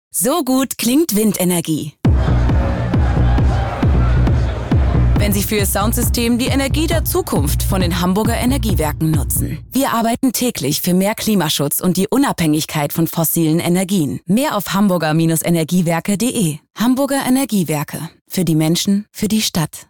So gut klingt Windenergie. Wenn Sie für Ihr Soundsystem die Energie der Zukunft von den Hamburger Energiewerken nutzen. Wir arbeiten täglich für mehr Klimaschutz und die Unabhängigkeit von fossilen Energien. Mehr auf hamburger-energiewerke.de. Hamburger Energiewerke. Für die Menschen, für die Stadt.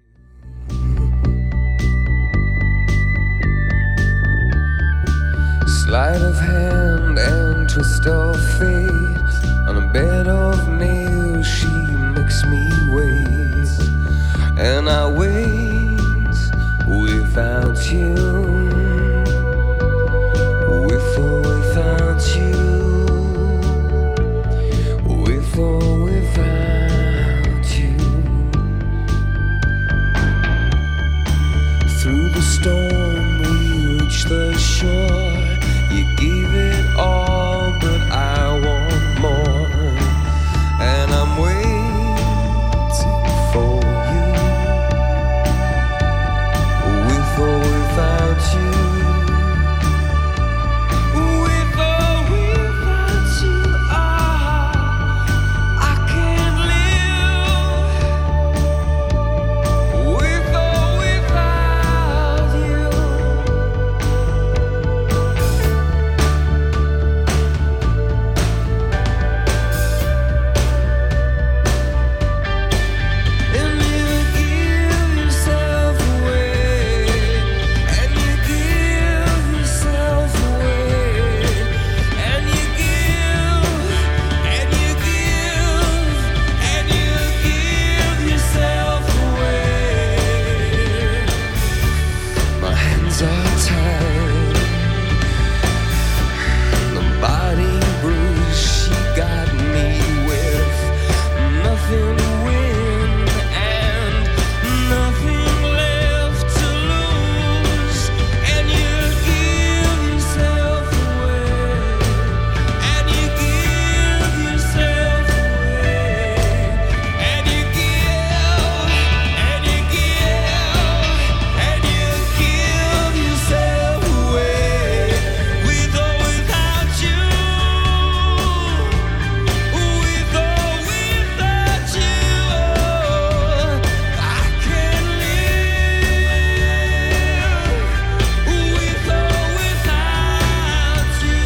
Sleight of hand and twist of fate. On a bed of nails she makes me wait. And I wait without you. With or without you. With or without you. Through the storm we reach the shore. You gave it all, but I want more. And I'm waiting for you. With or without you. With or without you, I can't live. With or without you. And you give yourself away. And you give yourself away. And you give, and you give, and you give yourself away. My hands are tied. The body bruised, she got me with nothing to win and nothing left to lose. And you give yourself away. And you give yourself away. And you give, and you give, and you give yourself away. With or without you. With or without you. I can't live. With or without you.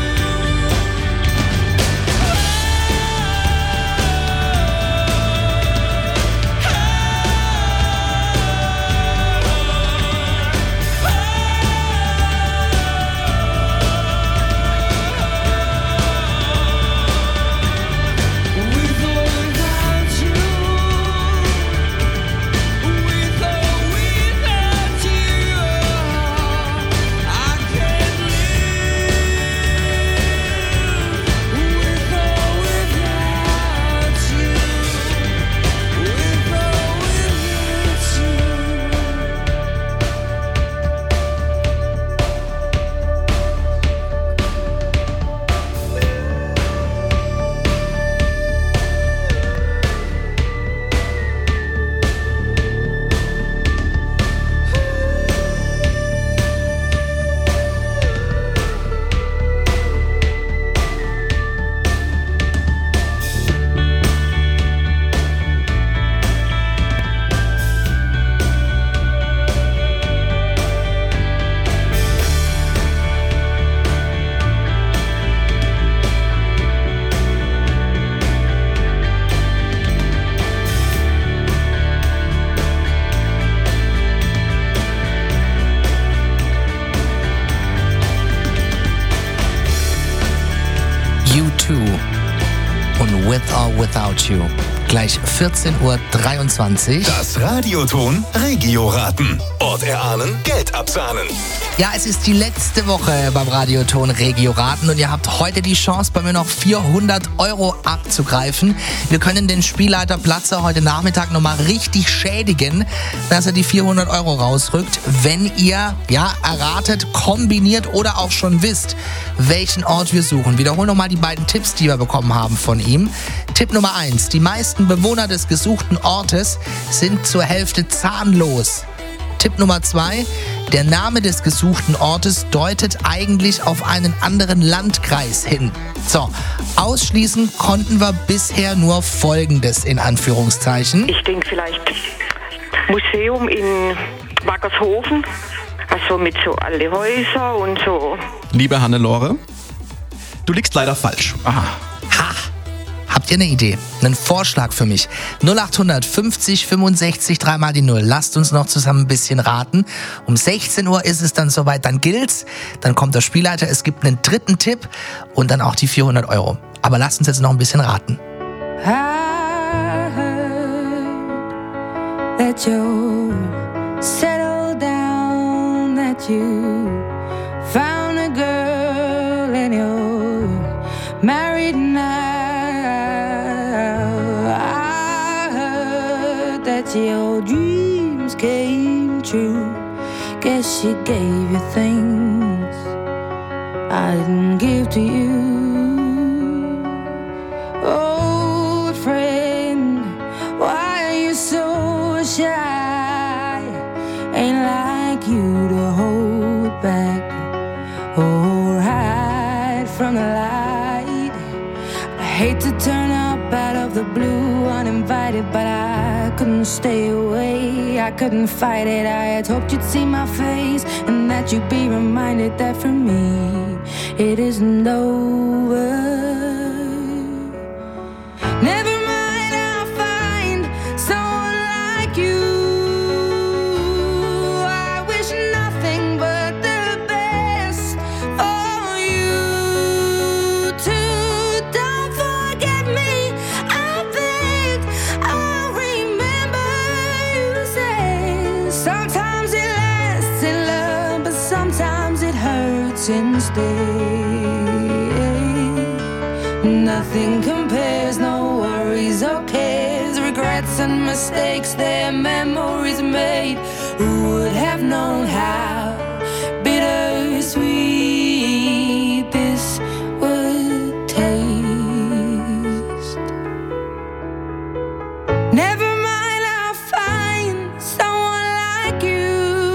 With or without you. With or without you. I can't live. With or without you. With or U2 und With or Without You. Gleich 14:23 Uhr. Das Radioton Regio-Raten. Ort erahnen, Geld absahnen. Ja, es ist die letzte Woche beim Radioton Regio-Raten und ihr habt heute die Chance, bei mir noch 400 € abzugreifen. Wir können den Spielleiter Platzer heute Nachmittag nochmal richtig schädigen, dass er die 400 € rausrückt, wenn ihr erratet, kombiniert oder auch schon wisst, welchen Ort wir suchen. Wiederholen nochmal die beiden Tipps, die wir bekommen haben von ihm. Tipp Nummer 1. Die meisten Bewohner des gesuchten Ortes sind zur Hälfte zahnlos. Tipp Nummer 2. Der Name des gesuchten Ortes deutet eigentlich auf einen anderen Landkreis hin. So, ausschließen konnten wir bisher nur Folgendes in Anführungszeichen. Ich denke vielleicht Museum in Wackershofen, also mit so alte Häuser und so. Liebe Hannelore, du liegst leider falsch. Aha. Habt ihr eine Idee? Einen Vorschlag für mich? 0800 50 65 3 mal die 0. Lasst uns noch zusammen ein bisschen raten. Um 16 Uhr ist es dann soweit, dann gilt's. Dann kommt der Spielleiter, es gibt einen dritten Tipp und dann auch die 400 Euro. Aber lasst uns jetzt noch ein bisschen raten. I heard that you settled down, that you found a girl and you're married now. I heard that your dreams came true. Guess she gave you things I didn't give to you. Old friend, why are you so shy? Ain't like you to hold back or hide from the light. I hate to turn up out of the blue uninvited, but I couldn't stay away, I couldn't fight it. I had hoped you'd see my face and that you'd be reminded that for me it isn't over. Never mind, I'll find someone like you. I wish nothing but the best for you too. Don't forget me, I beg. I'll remember you said sometimes it lasts in love, but sometimes it hurts instead. Nothing compares, no worries or cares, regrets and mistakes, their memories made. Who would have known how bittersweet this would taste? Never mind, I'll find someone like you.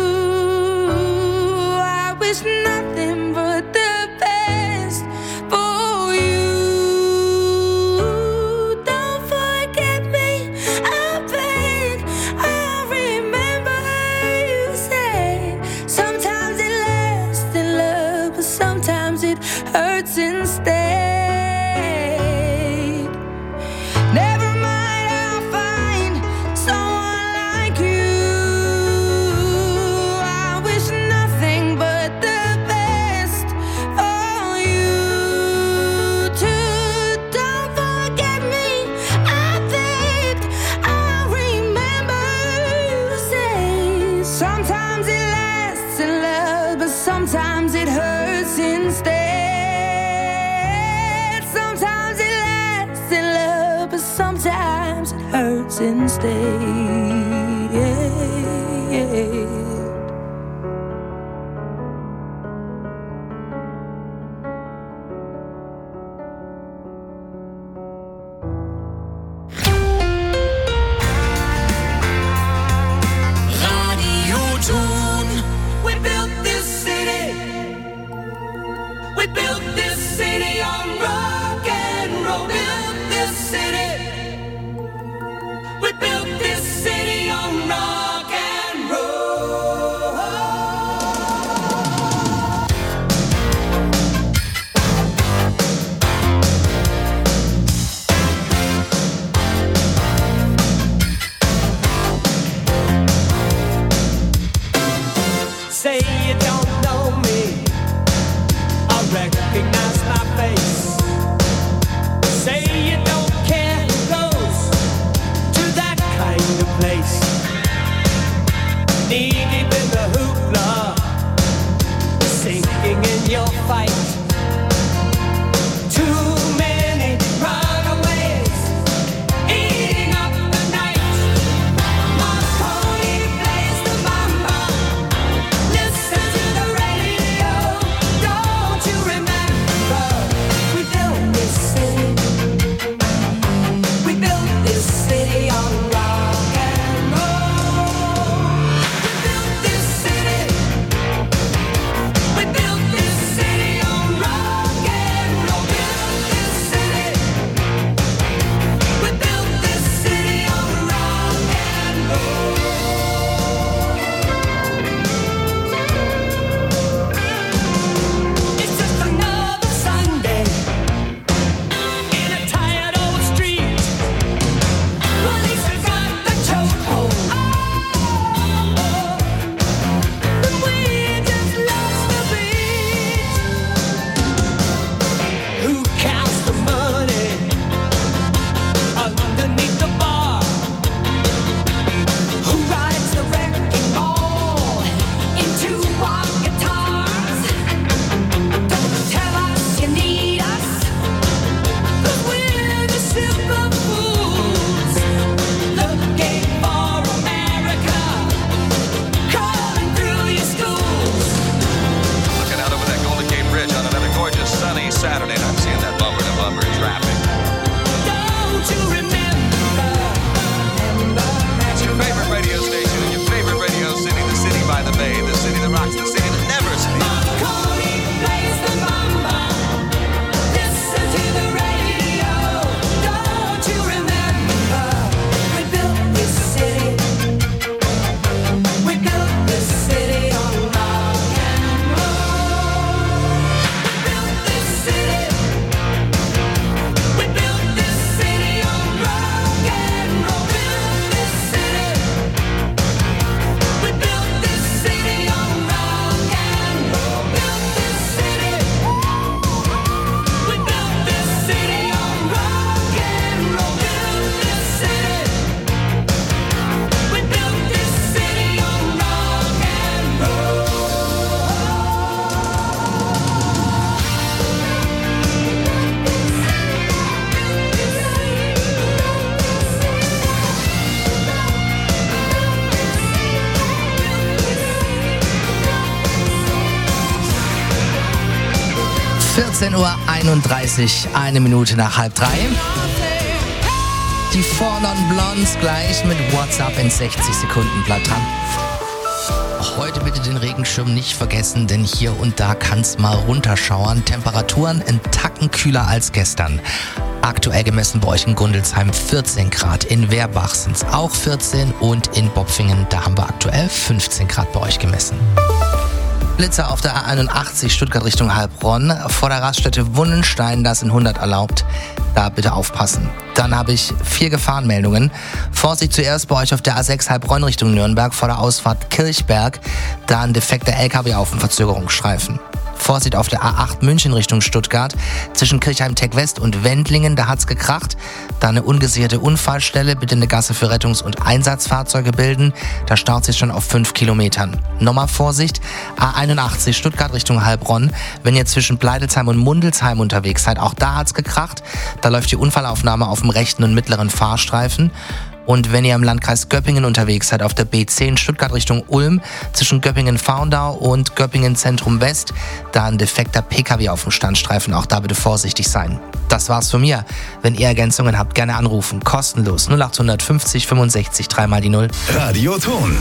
I wish nothing but the best for you. Don't forget me, I beg. I'll remember you said sometimes it lasts in love, but sometimes it hurts instead. Never mind, I'll find someone like you. I wish nothing but the best for you too. Don't forget me, I begged. I'll remember you say sometimes it lasts in love, but sometimes it hurts instead. Sometimes it lasts in love, but sometimes it hurts instead. Radioton. We built this city. We built this city on rock and roll. Built this city. We built this city 14:31 Uhr, 1 Minute nach 2:30. Die Four Non Blondes gleich mit WhatsApp in 60 Sekunden. Bleibt dran. Heute bitte den Regenschirm nicht vergessen, denn hier und da kann's mal runterschauern. Temperaturen ein Tacken kühler als gestern. Aktuell gemessen bei euch in Gundelsheim 14 Grad, in Werbach sind's auch 14 und in Bopfingen, da haben wir aktuell 15 Grad bei euch gemessen. Blitzer auf der A81 Stuttgart Richtung Heilbronn, vor der Raststätte Wunnenstein, da sind 100 erlaubt. Da bitte aufpassen. Dann habe ich 4 Gefahrenmeldungen. Vorsicht zuerst bei euch auf der A6 Heilbronn Richtung Nürnberg, vor der Ausfahrt Kirchberg, da ein defekter LKW auf dem Verzögerungsstreifen. Vorsicht auf der A8 München Richtung Stuttgart, zwischen Kirchheim-Tech-West und Wendlingen, da hat's gekracht. Da eine ungesicherte Unfallstelle, bitte eine Gasse für Rettungs- und Einsatzfahrzeuge bilden. Da staut sich schon auf 5 Kilometern. Nochmal Vorsicht, A81 Stuttgart Richtung Heilbronn, wenn ihr zwischen Bleidelsheim und Mundelsheim unterwegs seid, auch da hat's gekracht. Da läuft die Unfallaufnahme auf dem rechten und mittleren Fahrstreifen. Und wenn ihr im Landkreis Göppingen unterwegs seid, auf der B10 Stuttgart Richtung Ulm, zwischen Göppingen-Faundau und Göppingen-Zentrum West, da ein defekter PKW auf dem Standstreifen, auch da bitte vorsichtig sein. Das war's von mir. Wenn ihr Ergänzungen habt, gerne anrufen. Kostenlos 0850 65 3 mal die 0. Radioton.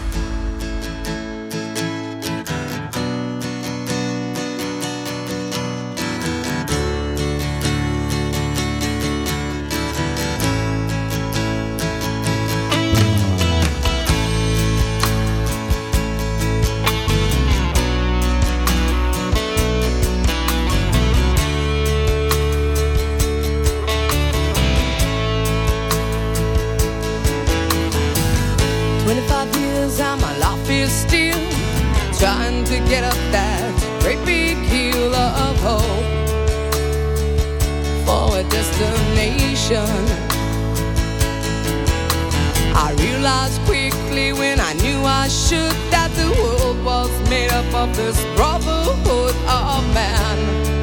I realized quickly when I knew I should that the world was made up of this brotherhood of man,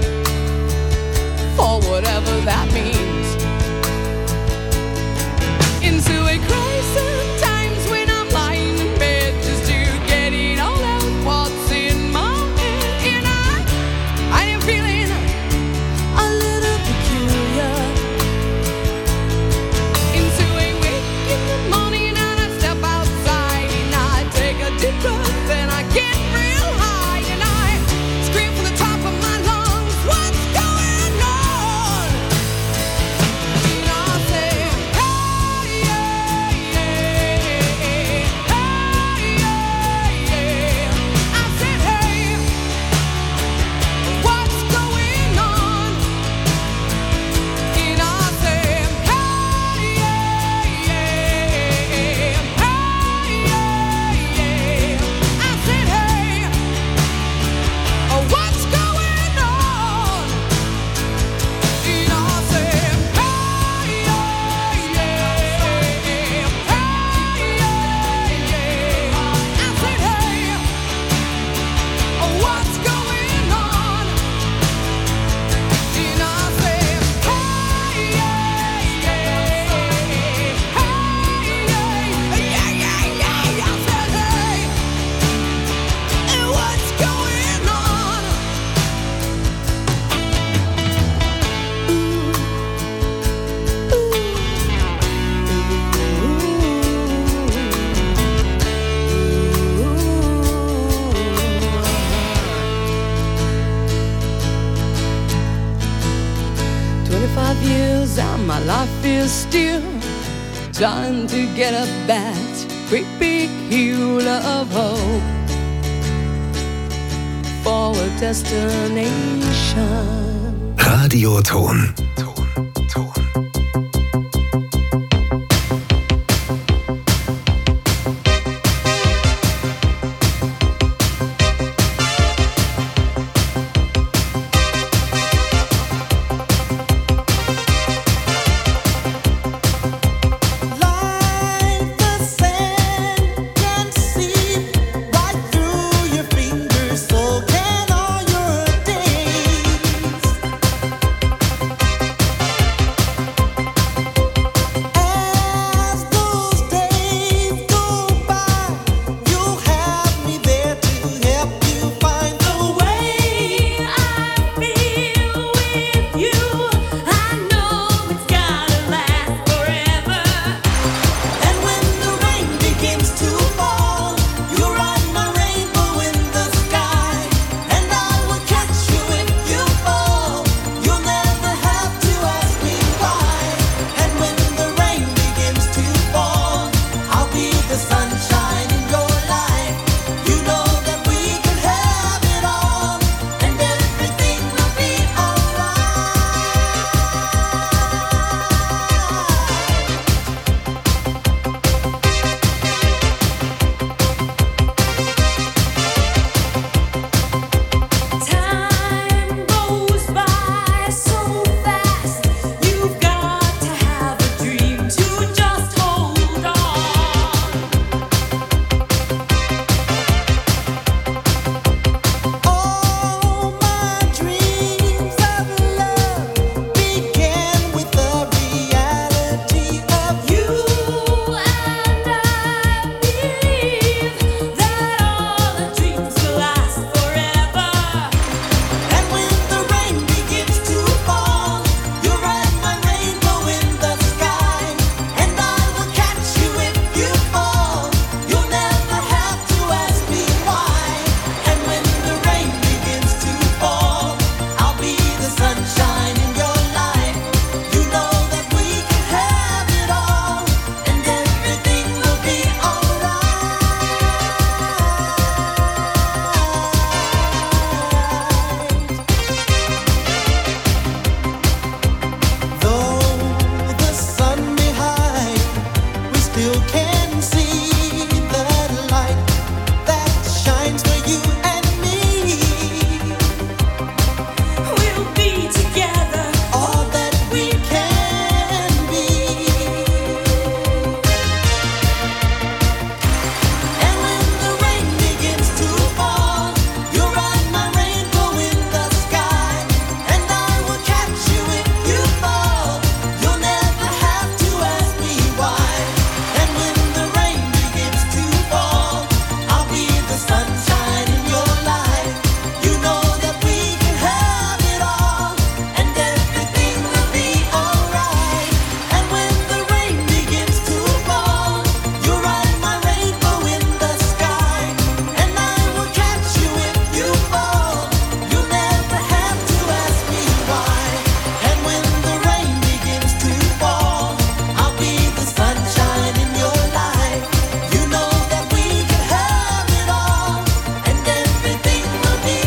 for whatever that means. Into a crisis times when I'm lying in bed just to get it all out what's in my head, and I am feeling a little peculiar. Into a wake in the morning and I step outside and I take a deep breath and I get real high and I scream from the top of my lungs, what's going on? And I say, hey, yeah, yeah, hey, yeah, yeah. I said, hey, what's going on? And I said, hey, yeah, yeah, hey, yeah, yeah. I said, hey, what's going on? And I said, hey, yeah, yeah, hey, yeah, yeah. I said, hey, what's going on? And I said, hey, yeah, yeah, hey, yeah, yeah. I said, hey, what's going on? Ooh. 25 years and my life is still trying to get up that great big hill of hope for a destination. Radioton.